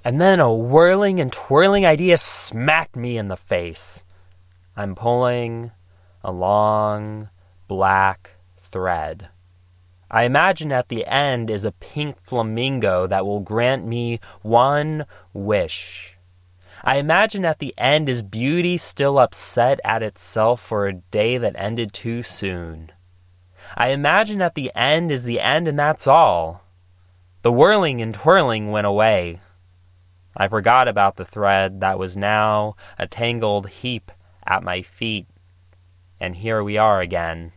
And then a whirling and twirling idea smacked me in the face. I'm pulling a long, black thread. I imagine at the end is a pink flamingo that will grant me one wish. I imagine at the end is beauty still upset at itself for a day that ended too soon. I imagine at the end is the end and that's all. The whirling and twirling went away. I forgot about the thread that was now a tangled heap at my feet. And here we are again.